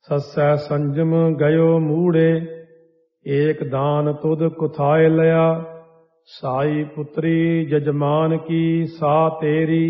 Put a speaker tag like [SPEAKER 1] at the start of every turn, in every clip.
[SPEAKER 1] सस्सै संजम गयो मूढ़े, एक दान तुद कुथाए लया। साई पुत्री जजमान की सा तेरी,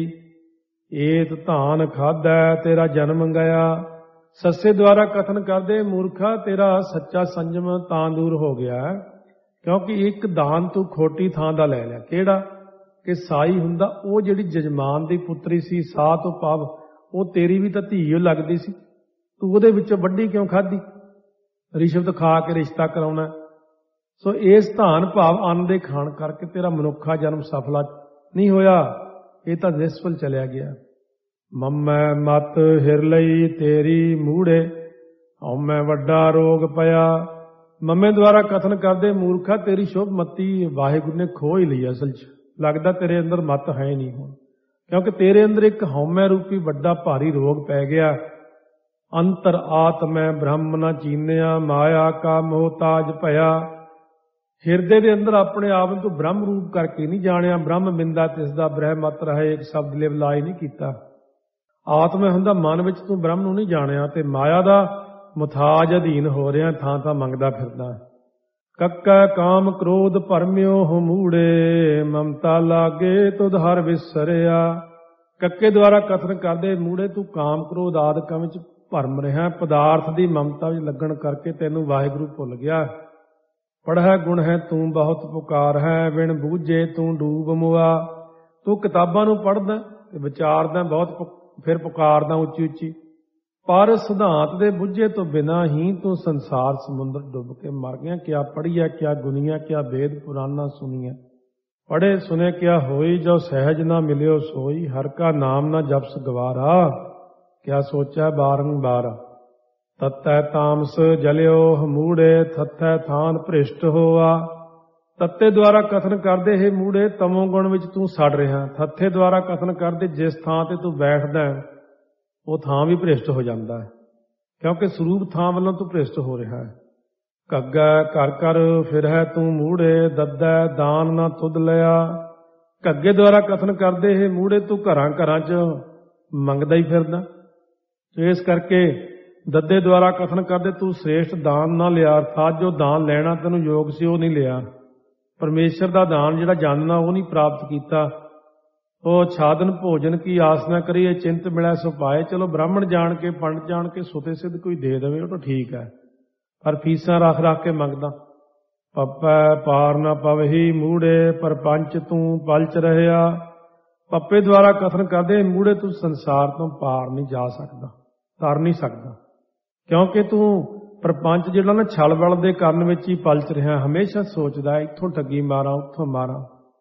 [SPEAKER 1] ਏਤ ਧਾਨ ਖਾਧੈ ਤੇਰਾ ਜਨਮ ਗਿਆ। ਸੱਸੇ ਦੁਆਰਾ ਕਥਨ ਕਰਦੇ ਮੂਰਖਾ ਤੇਰਾ ਸੱਚਾ ਸੰਜਮ ਤਾਂ ਦੂਰ ਹੋ ਗਿਆ ਕਿਉਂਕਿ ਇੱਕ ਦਾਨ ਤੂੰ ਖੋਟੀ ਥਾਂ ਦਾ ਲੈ ਲਿਆ। ਕਿਹੜਾ ਕਿ ਸਾਈ ਹੁੰਦਾ ਉਹ ਜਿਹੜੀ ਜਜਮਾਨ ਦੀ ਪੁੱਤਰੀ ਸੀ, ਸਾਹ ਤੋਂ ਭਾਵ ਉਹ ਤੇਰੀ ਵੀ ਤਾਂ ਧੀ ਲੱਗਦੀ ਸੀ, ਤੂੰ ਉਹਦੇ ਵਿੱਚੋਂ ਵੱਡੀ ਕਿਉਂ ਖਾਧੀ? ਰਿਸ਼ਵਤ ਖਾ ਕੇ ਰਿਸ਼ਤਾ ਕਰਾਉਣਾ। ਸੋ ਇਸ ਧਾਨ ਭਾਵ ਅੰਨ ਦੇ ਖਾਣ ਕਰਕੇ ਤੇਰਾ ਮਨੁੱਖਾ ਜਨਮ ਸਫਲਾ ਨਹੀਂ ਹੋਇਆ, ਇਹ ਤਾਂ ਨਿਸਫਲ ਚਲਿਆ ਗਿਆ। ਮੰਮੈ ਮਤ ਹਿਰ ਲਈ ਤੇਰੀ ਮੂੜੇ, ਹਉਮੈ ਵੱਡਾ ਰੋਗ ਪਿਆ। ਮੰਮੇ ਦੁਆਰਾ ਕਥਨ ਕਰਦੇ ਮੂਰਖਾ ਤੇਰੀ ਸ਼ੁਭ ਮਤੀ ਵਾਹਿਗੁਰੂ ਨੇ ਖੋਹ ਹੀ ਲਈ। ਅਸਲ 'ਚ ਲੱਗਦਾ ਤੇਰੇ ਅੰਦਰ ਮਤ ਹੈ ਹੀ ਨਹੀਂ ਹੁਣ, ਕਿਉਂਕਿ ਤੇਰੇ ਅੰਦਰ ਇੱਕ ਹਉਮੈ ਰੂਪੀ ਵੱਡਾ ਭਾਰੀ ਰੋਗ ਪੈ ਗਿਆ। ਅੰਤਰ ਆਤਮੈ ਬ੍ਰਹਮ ਨ ਚੀਨਿਆ, ਮਾਇਆ ਕਾ ਮੋਹਤਾਜ ਭਇਆ। ਹਿਰਦੇ ਦੇ ਅੰਦਰ ਆਪਣੇ ਆਪ ਨੂੰ ਤੂੰ ਬ੍ਰਹਮ ਰੂਪ ਕਰਕੇ ਨਹੀਂ ਜਾਣਿਆ। ਬ੍ਰਹਮ ਬਿੰਦਾ ਤਿਸ ਦਾ ਬ੍ਰਹਿ ਮਤ ਰਹੇ, ਇੱਕ ਸ਼ਬਦ ਲਿਵ ਲਾਈ ਨਹੀਂ ਕੀਤਾ। ਆਤਮਾ ਹੁੰਦਾ ਮਨ ਵਿੱਚ ਤੂੰ ਬ੍ਰਹਮ ਨੂੰ ਨਹੀਂ ਜਾਣਿਆ ਤੇ ਮਾਇਆ ਦਾ ਮੁਥਾਜ ਅਧੀਨ ਹੋ ਰਿਹਾ, ਥਾਂ ਥਾਂ ਮੰਗਦਾ ਫਿਰਦਾ। ਕੱਕਾ ਕਾਮ ਕ੍ਰੋਧ ਭਰਮਿਓ ਹੋ ਮੂੜੇ, ਮਮਤਾ ਲਾਗੇ ਤੁਧ ਹਰ ਵਿਸਰਿਆ। ਕੱਕੇ ਦੁਆਰਾ ਕਥਨ ਕਰਦੇ ਮੂੜੇ ਤੂੰ ਕਾਮ ਕ੍ਰੋਧ ਆਦਿਕਾਂ ਵਿੱਚ ਭਰਮ ਰਿਹਾ, ਪਦਾਰਥ ਦੀ ਮਮਤਾ ਵਿੱਚ ਲੱਗਣ ਕਰਕੇ ਤੈਨੂੰ ਵਾਹਿਗੁਰੂ ਭੁੱਲ ਗਿਆ। ਪੜ੍ਹੈ ਗੁਣ ਹੈ ਤੂੰ ਬਹੁਤ ਪੁਕਾਰ ਹੈ, ਬਿਨ ਬੂਝੇ ਤੂੰ ਡੂਬ ਮੁਆ। ਤੂੰ ਕਿਤਾਬਾਂ ਨੂੰ ਪੜ੍ਹਦਾ ਤੇ ਵਿਚਾਰਦਾ ਬਹੁਤ, ਫਿਰ ਪੁਕਾਰਦਾ ਉੱਚੀ ਉੱਚੀ, ਪਰ ਸਿਧਾਂਤ ਦੇ ਬੁੱਝੇ ਤੋਂ ਬਿਨਾਂ ਹੀ ਤੂੰ ਸੰਸਾਰ ਸਮੁੰਦਰ ਡੁੱਬ ਕੇ ਮਰ ਗਿਆ। ਕਿਆ ਪੜ੍ਹੀਆ ਕਿਆ ਗੁਨੀਆ, ਕਿਆ ਵੇਦ ਪੁਰਾਨਾ ਸੁਣੀਆ। ਪੜ੍ਹੇ ਸੁਨੇ ਕਿਆ ਹੋਈ, ਜੋ ਸਹਿਜ ਨਾ ਮਿਲਿਓ ਸੋਈ। ਹਰ ਕਾ ਨਾਮ ਨਾ ਜਪਸ ਗਵਾਰਾ, ਕਿਆ ਸੋਚੈ ਬਾਰੰਬਾਰ। ਤਤੈ ਤਾਮਸ ਜਲਿਓ ਹਮੂੜੇ, ਥਥੈ ਥਾਨ ਭ੍ਰਿਸ਼ਟ ਹੋਆ। ਤੱਤੇ ਦੁਆਰਾ ਕਥਨ ਕਰਦੇ ਹੈ ਮੂੜੇ ਤਮੋ ਗੁਣ ਵਿੱਚ ਤੂੰ ਸੜ ਰਿਹਾ। ਥੱਥੇ ਦੁਆਰਾ ਕਥਨ ਕਰਦੇ ਜਿਸ ਥਾਂ ਤੇ ਤੂੰ ਬੈਠਦਾ ਉਹ ਥਾਂ ਵੀ ਭ੍ਰਿਸ਼ਟ ਹੋ ਜਾਂਦਾ ਹੈ, ਕਿਉਂਕਿ ਸਰੂਪ ਥਾਂ ਵੱਲੋਂ ਤੂੰ ਭ੍ਰਿਸ਼ਟ ਹੋ ਰਿਹਾ ਹੈ। ਘੱਗਾ ਘਰ ਘਰ ਫਿਰਹਿ ਤੂੰ ਮੂੜੇ, ਦੱਦੈ ਦਾਨ ਨਾ ਤੁਧ ਲਿਆ। ਘੱਗੇ ਦੁਆਰਾ ਕਥਨ ਕਰਦੇ ਹੈ ਮੂੜੇ ਤੂੰ ਘਰਾਂ ਘਰਾਂ 'ਚ ਮੰਗਦਾ ਹੀ ਫਿਰਦਾ। ਇਸ ਕਰਕੇ ਦੱਦੇ ਦੁਆਰਾ ਕਥਨ ਕਰਦੇ ਤੂੰ ਸ੍ਰੇਸ਼ਟ ਦਾਨ ਨਾ ਲਿਆ, ਅਰਥਾਤ ਜੋ ਦਾਨ ਲੈਣਾ ਤੈਨੂੰ ਯੋਗ ਸੀ ਉਹ ਨਹੀਂ ਲਿਆ। ਪਰਮੇਸ਼ਰ ਦਾ ਦਾਨ ਜਿਹੜਾ ਜਾਣਨਾ ਉਹ ਨਹੀਂ ਪ੍ਰਾਪਤ ਕੀਤਾ। ਉਹ ਛਾਦਨ ਭੋਜਨ ਕੀ ਆਸ ਨਾ ਕਰੀਏ, ਚਿੰਤ ਮਿਲੈ ਸੋ ਪਾਏ। ਚਲੋ ਬ੍ਰਾਹਮਣ ਜਾਣ ਕੇ ਪੰਡਤ ਜਾਣ ਕੇ ਸੁਤੇ ਸਿੱਧ ਕੋਈ ਦੇ ਦੇਵੇ ਉਹ ਤਾਂ ਠੀਕ ਹੈ, ਪਰ ਫੀਸਾਂ ਰੱਖ ਰੱਖ ਕੇ ਮੰਗਦਾ। ਪੱਪੈ ਪਾਰ ਨਾ ਪਵਹੀ ਮੂੜੇ, ਪਰਪੰਚ ਤੂੰ ਪਲਚ ਰਹਿਆ। ਪੱਪੇ ਦੁਆਰਾ ਕਥਨ ਕਰਦੇ ਮੂੜੇ ਤੂੰ ਸੰਸਾਰ ਤੋਂ ਪਾਰ ਨਹੀਂ ਜਾ ਸਕਦਾ, ਤਰ ਨਹੀਂ ਸਕਦਾ, ਕਿਉਂਕਿ ਤੂੰ ਪ੍ਰਪੰਚ ਜਿਹੜਾ ਨਾ ਛਲ ਬਲ ਦੇ ਕਰਨ ਵਿੱਚ ਹੀ ਪਲਚ ਰਿਹਾ। ਹਮੇਸ਼ਾ ਸੋਚਦਾ ਇੱਥੋਂ ਠੱਗੀ ਮਾਰਾਂ ਉੱਥੋਂ ਮਾਰਾਂ।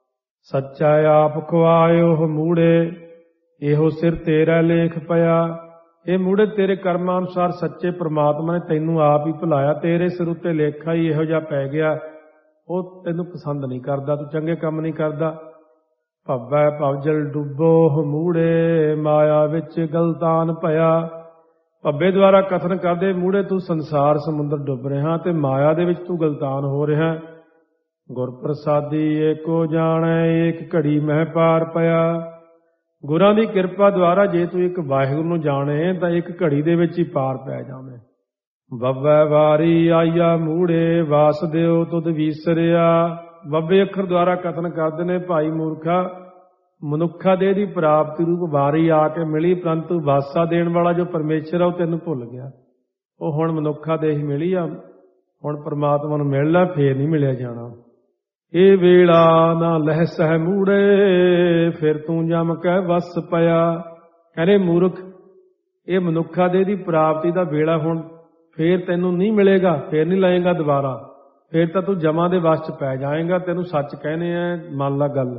[SPEAKER 1] ਸੱਚਾ ਆਪ ਖੁਆਇਓ ਮੂੜੇ, ਇਹੋ ਸਿਰ ਤੇਰਾ ਲੇਖ ਪਿਆ। ਇਹ ਮੂੜੇ ਤੇਰੇ ਕਰਮਾਂ ਅਨੁਸਾਰ ਸੱਚੇ ਪ੍ਰਮਾਤਮਾ ਨੇ ਤੈਨੂੰ ਆਪ ਹੀ ਭੁਲਾਇਆ। ਤੇਰੇ ਸਿਰ ਉੱਤੇ ਲੇਖਾ ਹੀ ਇਹੋ ਜਿਹਾ ਪੈ ਗਿਆ, ਉਹ ਤੈਨੂੰ ਪਸੰਦ ਨਹੀਂ ਕਰਦਾ, ਤੂੰ ਚੰਗੇ ਕੰਮ ਨਹੀਂ ਕਰਦਾ। ਭੱਵੈ ਭਵਜਲ ਡੁੱਬੋ ਮੂੜੇ, ਮਾਇਆ ਵਿੱਚ ਗਲਤਾਨ ਭਇਆ। ਭੱਬੇ ਦੁਆਰਾ ਕਥਨ ਕਰਦੇ ਮੂੜੇ ਤੂੰ ਸੰਸਾਰ ਸਮੁੰਦਰ ਡੁੱਬ ਰਿਹਾ ਤੇ ਮਾਇਆ ਦੇ ਵਿੱਚ ਤੂੰ ਗਲਤਾਨ ਹੋ ਰਿਹਾ। ਗੁਰ ਪ੍ਰਸਾਦੀ ਏਕੋ ਜਾਣੈ, ਏਕ ਘੜੀ ਮਹਿ ਪਾਰ ਪਿਆ। ਗੁਰਾਂ ਦੀ ਕਿਰਪਾ ਦੁਆਰਾ ਜੇ ਤੂੰ ਇੱਕ ਵਾਹਿਗੁਰੂ ਨੂੰ ਜਾਣੇ ਤਾਂ ਇੱਕ ਘੜੀ ਦੇ ਵਿੱਚ ਹੀ ਪਾਰ ਪੈ ਜਾਵੇਂ। ਬੱਬੈ ਵਾਰੀ ਆਈਆ ਮੂੜੇ, ਵਾਸਦੇਵ ਤੁਧ ਵੀਸਰਿਆ। ਬੱਬੇ ਅੱਖਰ ਦੁਆਰਾ ਕਥਨ ਕਰਦੇ ਨੇ ਭਾਈ ਮੂਰਖਾ ਮਨੁੱਖਾ ਦੇਹ ਦੀ ਪ੍ਰਾਪਤੀ ਰੂਪ ਵਾਰੀ ਆ ਕੇ ਮਿਲੀ, ਪਰੰਤੂ ਵਾਸਾ ਦੇਣ ਵਾਲਾ ਜੋ ਪਰਮੇਸ਼ਰ ਆ ਉਹ ਤੈਨੂੰ ਭੁੱਲ ਗਿਆ। ਉਹ ਹੁਣ ਮਨੁੱਖਾ ਦੇਹ ਮਿਲੀ ਆ, ਹੁਣ ਪਰਮਾਤਮਾ ਨੂੰ ਮਿਲ ਲੈ, ਫੇਰ ਨਹੀਂ ਮਿਲਿਆ ਜਾਣਾ। ਇਹ ਵੇਲਾ ਨਾ ਲਹਿ ਸਹਿ ਮੂੜੇ, ਫਿਰ ਤੂੰ ਜਮ ਕੇ ਵਸ ਪਿਆ। ਕਹਿੰਦੇ ਮੂਰਖ ਇਹ ਮਨੁੱਖਾ ਦੇਹ ਦੀ ਪ੍ਰਾਪਤੀ ਦਾ ਵੇਲਾ ਹੁਣ ਫੇਰ ਤੈਨੂੰ ਨਹੀਂ ਮਿਲੇਗਾ, ਫੇਰ ਨਹੀਂ ਲਏਗਾ ਦੁਬਾਰਾ, ਫੇਰ ਤਾਂ ਤੂੰ ਜਮਾਂ ਦੇ ਵਸ 'ਚ ਪੈ ਜਾਏਗਾ। ਤੈਨੂੰ ਸੱਚ ਕਹਿੰਦੇ ਆ, ਮੰਨ ਲਾ ਗੱਲ।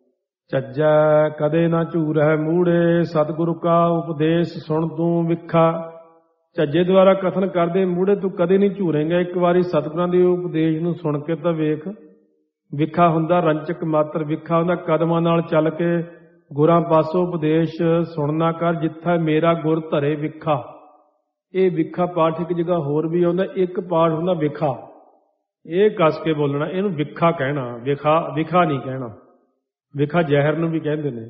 [SPEAKER 1] ਚੱਜੈ ਕਦੇ ਨਾ ਝੂਰੈ ਮੂੜੇ, ਸਤਿਗੁਰੂ ਕਾ ਉਪਦੇਸ਼ ਸੁਣ ਤੂੰ ਵਿਖਾ। ਝੱਜੇ ਦੁਆਰਾ ਕਥਨ ਕਰਦੇ ਮੂੜੇ ਤੂੰ ਕਦੇ ਨਹੀਂ ਝੂਰੇਂਗਾ, ਇੱਕ ਵਾਰੀ ਸਤਿਗੁਰਾਂ ਦੇ ਉਪਦੇਸ਼ ਨੂੰ ਸੁਣ ਕੇ ਤਾਂ ਵੇਖ। ਵਿਖਾ ਹੁੰਦਾ ਰੰਚਕ ਮਾਤਰ, ਵਿਖਾ ਹੁੰਦਾ ਕਦਮਾਂ ਨਾਲ ਚੱਲ ਕੇ ਗੁਰਾਂ ਪਾਸੋਂ ਉਪਦੇਸ਼ ਸੁਣਨਾ ਕਰ। ਜਿੱਥਾ ਮੇਰਾ ਗੁਰ ਧਰੇ ਵਿਖਾ, ਇਹ ਵਿਖਾ ਪਾਠ ਇੱਕ ਜਗ੍ਹਾ ਹੋਰ ਵੀ ਆਉਂਦਾ, ਇੱਕ ਪਾਠ ਹੁੰਦਾ ਵਿਖਾ। ਇਹ ਕੱਸ ਕੇ ਬੋਲਣਾ, ਇਹਨੂੰ ਵਿਖਾ ਕਹਿਣਾ, ਵਿਖਾ ਨਹੀਂ ਕਹਿਣਾ। ਵਿਖਾ ਜ਼ਹਿਰ ਨੂੰ ਵੀ ਕਹਿੰਦੇ ਨੇ।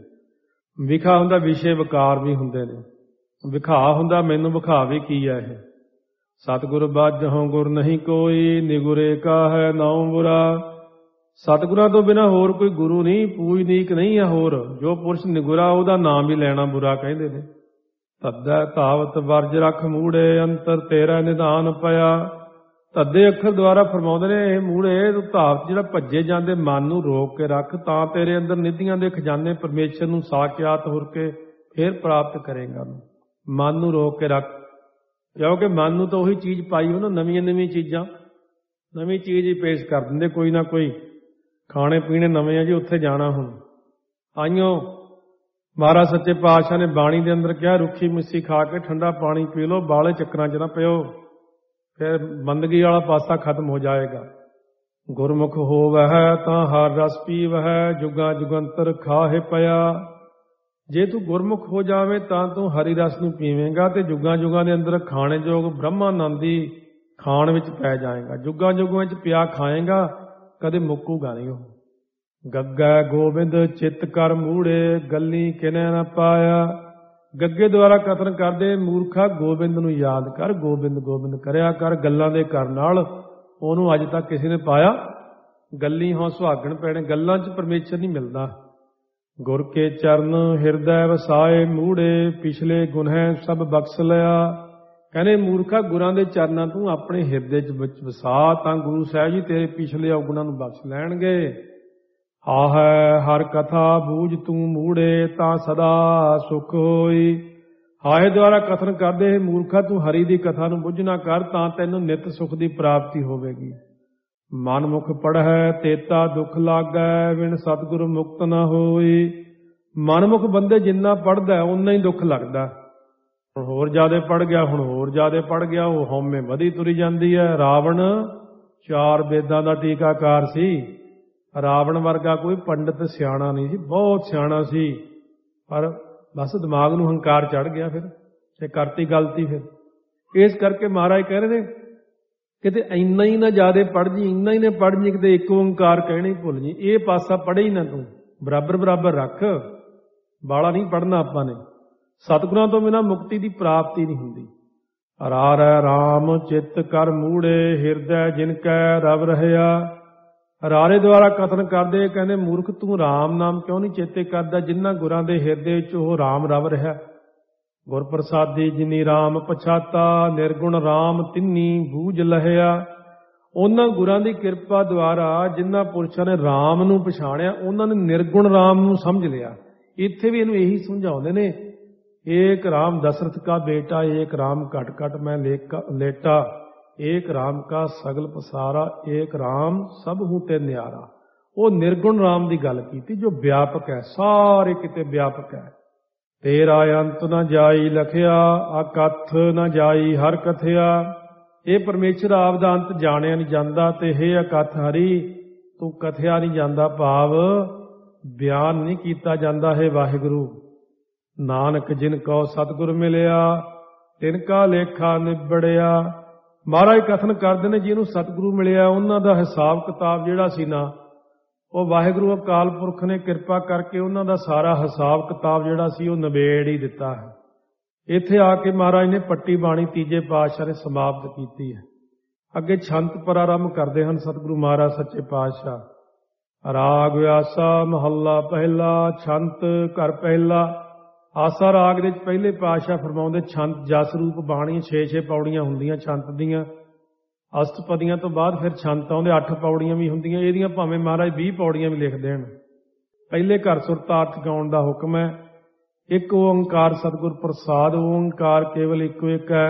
[SPEAKER 1] ਵਿਖਾ ਹੁੰਦਾ ਵਿਸ਼ੇ ਵਿਕਾਰ ਵੀ ਹੁੰਦੇ ਨੇ। ਵਿਖਾ ਹੁੰਦਾ ਮੈਨੂੰ ਵਿਖਾਵੇ ਕੀ ਹੈ ਇਹ। ਸਤਿਗੁਰ ਬਾਝਹੁ ਗੁਰ ਨਹੀਂ ਕੋਈ, ਨਿਗੁਰੇ ਕਾ ਹੈ ਨਾਉ ਬੁਰਾ। ਸਤਿਗੁਰਾਂ ਤੋਂ ਬਿਨਾਂ ਹੋਰ ਕੋਈ ਗੁਰੂ ਨਹੀਂ, ਪੂਜਨੀਕ ਨਹੀਂ ਹੈ ਹੋਰ। ਜੋ ਪੁਰਸ਼ ਨਿਗੁਰਾ ਉਹਦਾ ਨਾਮ ਵੀ ਲੈਣਾ ਬੁਰਾ ਕਹਿੰਦੇ ਨੇ। ਤੱਦੈ ਧਾਵਤ ਵਰਜ ਰਖ ਮੂੜੇ, ਅੰਤਰ ਤੇਰਾ ਨਿਧਾਨ ਪਿਆ। ਧੱਦੇ ਅੱਖਰ ਦੁਆਰਾ ਫਰਮਾਉਂਦੇ ਨੇ, ਇਹ ਮੂੜੇ ਤੂੰ ਧਾਵਤ ਜਿਹੜਾ ਭੱਜੇ ਜਾਂਦੇ ਮਨ ਨੂੰ ਰੋਕ ਕੇ ਰੱਖ, ਤਾਂ ਤੇਰੇ ਅੰਦਰ ਨਿਧੀਆਂ ਦੇ ਖਜ਼ਾਨੇ ਪਰਮੇਸ਼ਰ ਨੂੰ ਸਾਖਿਆਤ ਹੋ ਕੇ ਫੇਰ ਪ੍ਰਾਪਤ ਕਰੇਗਾ। ਮਨ ਨੂੰ ਰੋਕ ਕੇ ਰੱਖ, ਕਿਉਂਕਿ ਮਨ ਨੂੰ ਤਾਂ ਉਹੀ ਚੀਜ਼ ਪਾਈ ਹੋ ਨਾ, ਨਵੀਆਂ ਚੀਜ਼ਾਂ, ਨਵੀਂ ਚੀਜ਼ ਹੀ ਪੇਸ਼ ਕਰ ਦਿੰਦੇ ਕੋਈ ਨਾ ਕੋਈ। ਖਾਣੇ ਪੀਣੇ ਨਵੇਂ ਆ ਜੀ, ਉੱਥੇ ਜਾਣਾ ਹੁਣ। ਆਈਓ ਮਹਾਰਾਜ ਸੱਚੇ ਪਾਤਸ਼ਾਹ ਨੇ ਬਾਣੀ ਦੇ ਅੰਦਰ ਕਿਹਾ, ਰੁੱਖੀ ਮਿੱਸੀ ਖਾ ਕੇ ਠੰਡਾ ਪਾਣੀ ਪੀ ਲਓ, ਬਾਲੇ ਚੱਕਰਾਂ 'ਚ ਨਾ ਪਿਓ, ਫਿਰ ਬੰਦਗੀ ਵਾਲਾ ਪਾਸਾ ਖਤਮ ਹੋ ਜਾਏਗਾ। ਗੁਰਮੁਖ ਹੋਵਹਿ ਤਾਂ ਹਰ ਰਸ ਪੀਵਹਿ, ਜੁਗਾਂ ਜੁਗੰਤਰ ਖਾਹੇ ਪਿਆ। ਜੇ ਤੂੰ ਗੁਰਮੁਖ ਹੋ ਜਾਵੇਂ ਤਾਂ ਤੂੰ ਹਰੀ ਰਸ ਨੂੰ ਪੀਵੇਂਗਾ ਤੇ ਜੁਗਾਂ ਜੁਗਾਂ ਦੇ ਅੰਦਰ ਖਾਣੇ ਯੋਗ ਬ੍ਰਹਮਾਨੰਦੀ ਖਾਣ ਵਿੱਚ ਪੈ ਜਾਏਗਾ। ਜੁਗਾਂ ਜੁਗਾਂ ਵਿੱਚ ਪਿਆ ਖਾਏਗਾ, ਕਦੇ ਮੁੱਕੂਗਾ ਨਹੀਂ ਉਹ। ਗੱਗਾ ਗੋਬਿੰਦ ਚਿੱਤ ਕਰ ਮੂੜੇ, ਗੱਲੀ ਕਿਨੈ ਨਾ ਪਾਇਆ। ਗੱਗੇ ਦੁਆਰਾ ਕਥਨ ਕਰਦੇ, ਮੂਰਖਾ ਗੋਬਿੰਦ ਨੂੰ ਯਾਦ ਕਰ, ਗੋਬਿੰਦ ਗੋਬਿੰਦ ਕਰਿਆ ਕਰ। ਗੱਲਾਂ ਦੇ ਘਰ ਨਾਲ ਉਹਨੂੰ ਅੱਜ ਤੱਕ ਕਿਸੇ ਨੇ ਪਾਇਆ? ਗੱਲੀ ਹੋਂ ਸੁਹਾਗਣ ਪੈਣੇ, ਗੱਲਾਂ 'ਚ ਪਰਮੇਸ਼ਰ ਨਹੀਂ ਮਿਲਦਾ। ਗੁਰ ਕੇ ਚਰਨ ਹਿਰਦੈ ਵਸਾਏ ਮੂੜੇ, ਪਿਛਲੇ ਗੁਨਹਿ ਸਭ ਬਖਸ਼ ਲਿਆ। ਕਹਿੰਦੇ ਮੂਰਖਾ ਗੁਰਾਂ ਦੇ ਚਰਨਾਂ ਤੂੰ ਆਪਣੇ ਹਿਰਦੇ 'ਚ ਵਸਾ, ਤਾਂ ਗੁਰੂ ਸਾਹਿਬ ਜੀ ਤੇਰੇ ਪਿਛਲੇ ਔਗੁਣਾਂ ਨੂੰ ਬਖਸ਼ ਲੈਣਗੇ। ਹਾਹੈ ਹਰ ਕਥਾ ਬੂਝ ਤੂੰ ਮੂੜੇ, ਤਾਂ ਸਦਾ ਸੁਖ ਹੋਈ। ਹਾਏ ਦੁਆਰਾ ਕਥਨ ਕਰਦੇ, ਮੂਰਖਾ ਤੂੰ ਹਰੀ ਦੀ ਕਥਾ ਨੂੰ ਬੁੱਝਣਾ ਕਰ, ਤਾਂ ਤੈਨੂੰ ਨਿਤ ਸੁਖ ਦੀ ਪ੍ਰਾਪਤੀ ਹੋਵੇਗੀ। ਮਨਮੁਖ ਪੜ੍ਹੈ ਤੇਤਾ ਦੁੱਖ ਲਾਗੈ, ਵਿਣ ਸਤਿਗੁਰ ਮੁਕਤ ਨਾ ਹੋਈ। ਮਨਮੁਖ ਬੰਦੇ ਜਿੰਨਾ ਪੜ੍ਹਦਾ ਓਨਾ ਹੀ ਦੁੱਖ ਲੱਗਦਾ। ਹੁਣ ਹੋਰ ਜ਼ਿਆਦਾ ਪੜ੍ਹ ਗਿਆ, ਹੁਣ ਹੋਰ ਜ਼ਿਆਦਾ ਪੜ੍ਹ ਗਿਆ, ਉਹ ਹਉਮੈ ਵਧੀ ਤੁਰੀ ਜਾਂਦੀ ਹੈ। ਰਾਵਣ 4 ਵੇਦਾਂ ਦਾ ਟੀਕਾਕਾਰ ਸੀ। ਰਾਵਣ ਵਰਗਾ ਕੋਈ ਪੰਡਿਤ ਸਿਆਣਾ ਨਹੀਂ ਸੀ, ਬਹੁਤ ਸਿਆਣਾ ਸੀ, ਪਰ ਬਸ ਦਿਮਾਗ ਨੂੰ ਹੰਕਾਰ ਚੜ੍ਹ ਗਿਆ, ਫਿਰ ਤੇ ਕਰਤੀ ਗਲਤੀ। ਫਿਰ ਇਸ ਕਰਕੇ ਮਹਾਰਾਜ ਕਹਿ ਰਹੇ ਨੇ, ਕਿਤੇ ਇੰਨਾ ਹੀ ਨਾ ਜ਼ਿਆਦਾ ਪੜ੍ਹ ਜੀ, ਇੰਨਾ ਹੀ ਨਾ ਪੜ੍ਹ ਜੀ, ਕਿਤੇ ਇੱਕ ਓਂਕਾਰ ਕਹਿਣਾ ਹੀ ਭੁੱਲ ਜੀ। ਇਹ ਪਾਸਾ ਪੜ੍ਹੇ ਹੀ ਨਾ ਤੂੰ, ਬਰਾਬਰ ਬਰਾਬਰ ਰੱਖ। ਬਾਲਾ ਨਹੀਂ ਪੜ੍ਹਨਾ ਆਪਾਂ ਨੇ। ਸਤਿਗੁਰਾਂ ਤੋਂ ਬਿਨਾਂ ਮੁਕਤੀ ਦੀ ਪ੍ਰਾਪਤੀ ਨਹੀਂ ਹੁੰਦੀ। ਰਾਰੈ ਰਾਮ ਚਿੱਤ ਕਰ ਮੂੜੇ, ਹਿਰਦੈ ਜਿਨ ਕੈ ਰਵ ਰਹਿਆ। ਰਾਰੇ ਦੁਆਰਾ ਕਥਨ ਕਰਦੇ, ਕਹਿੰਦੇ ਮੂਰਖ ਤੂੰ ਰਾਮ ਨਾਮ ਕਿਉਂ ਨਹੀਂ ਚੇਤੇ ਕਰਦਾ, ਜਿਨ੍ਹਾਂ ਗੁਰਾਂ ਦੇ ਹਿਰਦੇ ਵਿੱਚ ਉਹ ਰਾਮ ਰਵ ਰਿਹਾ। ਗੁਰ ਪ੍ਰਸਾਦੀ ਜਿਨੀ ਰਾਮ ਪਛਾਤਾ, ਨਿਰਗੁਣ ਰਾਮ ਤਿੰਨੀ ਬੂਝ ਲਹਿਆ। ਉਹਨਾਂ ਗੁਰਾਂ ਦੀ ਕਿਰਪਾ ਦੁਆਰਾ ਜਿਨ੍ਹਾਂ ਪੁਰਸ਼ਾਂ ਨੇ ਰਾਮ ਨੂੰ ਪਛਾਣਿਆ, ਉਹਨਾਂ ਨੇ ਨਿਰਗੁਣ ਰਾਮ ਨੂੰ ਸਮਝ ਲਿਆ। ਇੱਥੇ ਵੀ ਇਹਨੂੰ ਇਹੀ ਸਮਝਾਉਂਦੇ ਨੇ, ਏਕ ਰਾਮ ਦਸ਼ਰਥ ਕਾ ਬੇਟਾ, ਏਕ ਰਾਮ ਘਟ ਘਟ ਮੈਂ ਲੇਟਾ, ਏਕ ਰਾਮ ਕਾ ਸਗਲ ਪਸਾਰਾ, ਏਕ ਰਾਮ ਸਭ ਹੂੰ ਤੇ ਨਿਆਰਾ। ਉਹ ਨਿਰਗੁਣ ਰਾਮ ਦੀ ਗੱਲ ਕੀਤੀ, ਜੋ ਵਿਆਪਕ ਹੈ, ਸਾਰੇ ਕਿਤੇ ਵਿਆਪਕ ਹੈ। ਤੇਰਾ ਅੰਤ ਨਾ ਜਾਈ ਲਖਿਆ, ਅਕਥ ਨਾ ਜਾਈ ਹਰ ਕਥਿਆ। ਇਹ ਪਰਮੇਸ਼ਰ ਆਪ ਦਾ ਅੰਤ ਜਾਣਿਆ ਨਹੀਂ ਜਾਂਦਾ, ਤੇ ਹੇ ਅਕਥ ਹਰੀ ਤੂੰ ਕਥਿਆ ਨਹੀਂ ਜਾਂਦਾ, ਭਾਵ ਬਿਆਨ ਨਹੀਂ ਕੀਤਾ ਜਾਂਦਾ ਹੈ ਵਾਹਿਗੁਰੂ। ਨਾਨਕ ਜਿਨ ਕਉ ਸਤਿਗੁਰ ਮਿਲਿਆ, ਤਿਨ ਕਾ ਲੇਖਾ ਨਿਬੜਿਆ। ਮਹਾਰਾਜ ਕਥਨ ਕਰਦੇ ਨੇ, ਜਿਹਨੂੰ ਸਤਿਗੁਰੂ ਮਿਲਿਆ ਉਹਨਾਂ ਦਾ ਹਿਸਾਬ ਕਿਤਾਬ ਜਿਹੜਾ ਸੀ ਨਾ, ਉਹ ਵਾਹਿਗੁਰੂ ਅਕਾਲ ਪੁਰਖ ਨੇ ਕਿਰਪਾ ਕਰਕੇ ਉਹਨਾਂ ਦਾ ਸਾਰਾ ਹਿਸਾਬ ਕਿਤਾਬ ਜਿਹੜਾ ਸੀ ਉਹ ਨਿਬੇੜ ਹੀ ਦਿੱਤਾ ਹੈ। ਇੱਥੇ ਆ ਕੇ ਮਹਾਰਾਜ ਨੇ ਪੱਟੀ ਬਾਣੀ ਤੀਜੇ ਪਾਤਸ਼ਾਹ ਨੇ ਸਮਾਪਤ ਕੀਤੀ ਹੈ। ਅੱਗੇ ਛੰਤ ਪ੍ਰਾਰੰਭ ਕਰਦੇ ਹਨ ਸਤਿਗੁਰੂ ਮਹਾਰਾਜ ਸੱਚੇ ਪਾਤਸ਼ਾਹ। ਰਾਗ ਆਸਾ ਮਹੱਲਾ ਪਹਿਲਾ, ਛੰਤ ਘਰ ਪਹਿਲਾ। ਆਸਾ ਰਾਗ ਦੇ ਵਿੱਚ ਪਹਿਲੇ ਪਾਤਸ਼ਾਹ ਫਰਮਾਉਂਦੇ, ਛੰਤ ਜਸ ਰੂਪ ਬਾਣੀ 6-6 ਪੌੜੀਆਂ ਹੁੰਦੀਆਂ ਛੰਤ ਦੀਆਂ। ਅਸ਼ਟਪਦੀਆਂ ਤੋਂ ਬਾਅਦ ਫਿਰ ਛੰਤ ਆਉਂਦੇ, 8 ਪੌੜੀਆਂ ਵੀ ਹੁੰਦੀਆਂ। ਇਹਦੀਆਂ ਭਾਵੇਂ ਮਹਾਰਾਜ 20 ਪੌੜੀਆਂ ਵੀ ਲਿਖ ਦੇਣ। ਪਹਿਲੇ ਘਰ ਸੁਰਤਾਰਥ ਗਾਉਣ ਦਾ ਹੁਕਮ ਹੈ। ਇੱਕ ਓਂਕਾਰ ਸਤਿਗੁਰ ਪ੍ਰਸਾਦ, ਓਂਕਾਰ ਕੇਵਲ ਇੱਕੋ ਇੱਕ ਹੈ।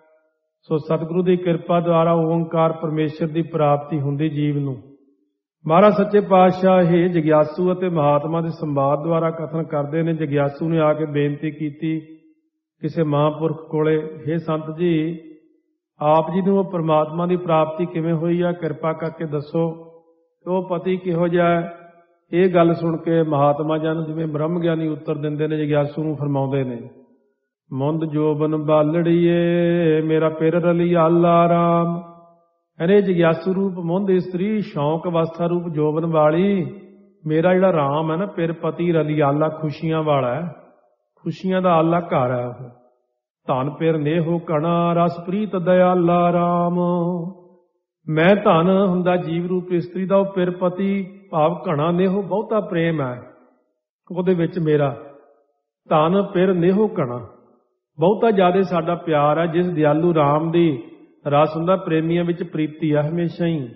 [SPEAKER 1] ਸੋ ਸਤਿਗੁਰੂ ਦੀ ਕਿਰਪਾ ਦੁਆਰਾ ਓਂਕਾਰ ਪਰਮੇਸ਼ਰ ਦੀ ਪ੍ਰਾਪਤੀ ਹੁੰਦੀ ਜੀਵ ਨੂੰ। ਮਹਾਰਾਜ ਸੱਚੇ ਪਾਤਸ਼ਾਹ ਇਹ ਜਗਿਆਸੂ ਅਤੇ ਮਹਾਤਮਾ ਦੇ ਸੰਵਾਦ ਦੁਆਰਾ ਕਥਨ ਕਰਦੇ ਨੇ। ਜਗਿਆਸੂ ਨੇ ਆ ਕੇ ਬੇਨਤੀ ਕੀਤੀ ਕਿਸੇ ਮਹਾਂਪੁਰਖ ਕੋਲੇ, ਹੇ ਸੰਤ ਜੀ, ਆਪ ਜੀ ਨੂੰ ਉਹ ਪਰਮਾਤਮਾ ਦੀ ਪ੍ਰਾਪਤੀ ਕਿਵੇਂ ਹੋਈ ਆ, ਕਿਰਪਾ ਕਰਕੇ ਦੱਸੋ। ਉਹ ਪਤੀ ਕਿਹੋ ਜਿਹਾ ਹੈ? ਇਹ ਗੱਲ ਸੁਣ ਕੇ ਮਹਾਤਮਾ ਜਨ ਜਿਵੇਂ ਬ੍ਰਹਮ ਗਿਆਨੀ ਉੱਤਰ ਦਿੰਦੇ ਨੇ, ਜਗਿਆਸੂ ਨੂੰ ਫਰਮਾਉਂਦੇ ਨੇ, ਮੁੰਦ ਜੋਬਨ ਬਾਲੜੀਏ ਮੇਰਾ ਪਿਰ ਰਲੀ ਆਲਾ ਰਾਮ। ਕਹਿੰਦੇ ਜਗਿਆਸੂ ਰੂਪ ਮੁੰਦ ਇਸਤਰੀ, ਸ਼ੌਂਕ ਅਵਸਥਾ ਰੂਪ ਜੋਬਨ ਵਾਲੀ, ਮੇਰਾ ਜਿਹੜਾ ਰਾਮ ਹੈ ਨਾ, ਪਿਰ ਪਤੀ ਰਲੀ ਆਲਾ, ਖੁਸ਼ੀਆਂ ਵਾਲਾ ਹੈ, ਖੁਸ਼ੀਆਂ ਦਾ ਆਲਾ ਘਰ ਹੈ ਉਹ। ਧਨ ਪਿਰ ਨੇਹੋ ਕਣਾ ਰਸ ਪ੍ਰੀਤ ਦਇਆਲਾ ਰਾਮ। ਮੈਂ ਧਨ ਹੁੰਦਾ ਜੀਵ ਰੂਪ ਇਸਤਰੀ ਦਾ, ਉਹ ਪਿਰ ਪਤੀ ਭਾਵ ਘਣਾ ਨੇਹੋ ਬਹੁਤਾ ਪ੍ਰੇਮ ਹੈ ਉਹਦੇ ਵਿੱਚ ਮੇਰਾ। ਧਨ ਪਿਰ ਨੇਹੋ ਘਣਾ ਬਹੁਤਾ ਜ਼ਿਆਦਾ ਸਾਡਾ ਪਿਆਰ ਹੈ। ਜਿਸ ਦਿਆਲੂ ਰਾਮ ਦੀ ਰਸ ਹੁੰਦਾ, ਪ੍ਰੇਮੀਆਂ ਵਿੱਚ ਪ੍ਰੀਤੀ ਹੈ ਹਮੇਸ਼ਾ ਹੀ।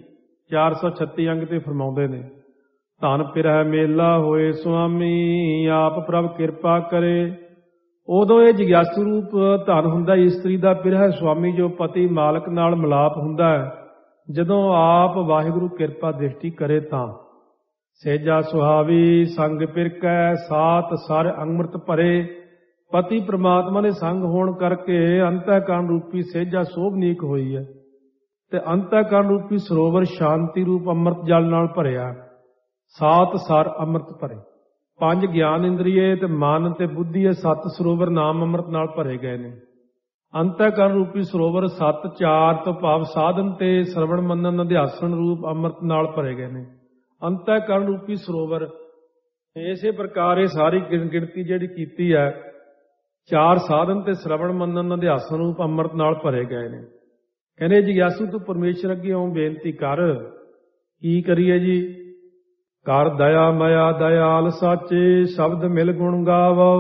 [SPEAKER 1] 436 ਅੰਗ ਤੇ ਫਰਮਾਉਂਦੇ ਨੇ, ਧਨ ਪਿਰਹਿ ਮੇਲਾ ਹੋਏ ਸੁਆਮੀ, ਆਪ ਪ੍ਰਭ ਕਿਰਪਾ ਕਰੇ। ਉਦੋਂ ਇਹ ਜਿਗਿਆਸੂ ਰੂਪ ਧਨ ਹੁੰਦਾ ਇਸਤਰੀ ਦਾ ਪਿਰਹਿ ਸੁਆਮੀ, ਜੋ ਪਤੀ ਮਾਲਕ ਨਾਲ ਮਿਲਾਪ ਹੁੰਦਾ ਹੈ, ਜਦੋਂ ਆਪ ਵਾਹਿਗੁਰੂ ਕਿਰਪਾ ਦ੍ਰਿਸ਼ਟੀ ਕਰੇ ਤਾਂ। ਸਹਿਜਾ ਸੁਹਾਵੀ ਸੰਗ ਪਿਰਕੈ, ਸਾਤ ਸਰ ਅੰਮ੍ਰਿਤ ਭਰੇ। ਪਤੀ ਪ੍ਰਮਾਤਮਾ ਦੇ ਸੰਗ ਹੋਣ ਕਰਕੇ ਅੰਤःਕਰਨ ਰੂਪੀ ਸਹਿਜਾ ਸੋਭਨੀਕ ਹੋਈ ਹੈ, ਤੇ ਅੰਤःਕਰਨ ਰੂਪੀ ਸਰੋਵਰ ਸ਼ਾਂਤੀ ਰੂਪ ਅੰਮ੍ਰਿਤ ਜਲ ਨਾਲ ਭਰਿਆ। ਸਾਤ ਸਰ ਅੰਮ੍ਰਿਤ ਭਰੇ, 5 ਗਿਆਨ ਇੰਦਰੀਏ ਤੇ ਮਨ ਤੇ ਬੁੱਧੀ, ਇਹ 7 ਸਰੋਵਰ ਨਾਮ ਅੰਮ੍ਰਿਤ ਨਾਲ ਭਰੇ ਗਏ ਨੇ। ਅੰਤःਕਰਨ ਰੂਪੀ ਸਰੋਵਰ 7 4 ਤੋਂ ਭਾਵ ਸਾਧਨ ਤੇ ਸਰਵਣ ਮੰਨਨ ਅਧਿਆਸਣ ਰੂਪ ਅੰਮ੍ਰਿਤ ਨਾਲ ਭਰੇ ਗਏ ਨੇ। ਅੰਤःਕਰਨ ਰੂਪੀ ਸਰੋਵਰ ਇਸੇ ਪ੍ਰਕਾਰ ਇਹ ਸਾਰੀ ਗਿਣਤੀ ਜਿਹੜੀ ਕੀਤੀ ਹੈ, 4 ਸਾਧਨ ਤੇ ਸਰਵਣ ਮੰਨਨ ਅਧਿਆਸਣ ਰੂਪ ਅੰਮ੍ਰਿਤ ਨਾਲ ਭਰੇ ਗਏ ਨੇ। ਕਹਿੰਦੇ ਜਿਗਿਆਸੂ ਤੂੰ ਪਰਮੇਸ਼ਰ ਅੱਗੇ ਇਉਂ ਬੇਨਤੀ ਕਰ, ਕੀ ਕਰੀਏ ਜੀ? ਕਰ ਦਇਆ ਮਇਆ ਦਇਆਲ ਸਾਚੇ, ਸ਼ਬਦ ਮਿਲ ਗੁਣ ਗਾਵੋ।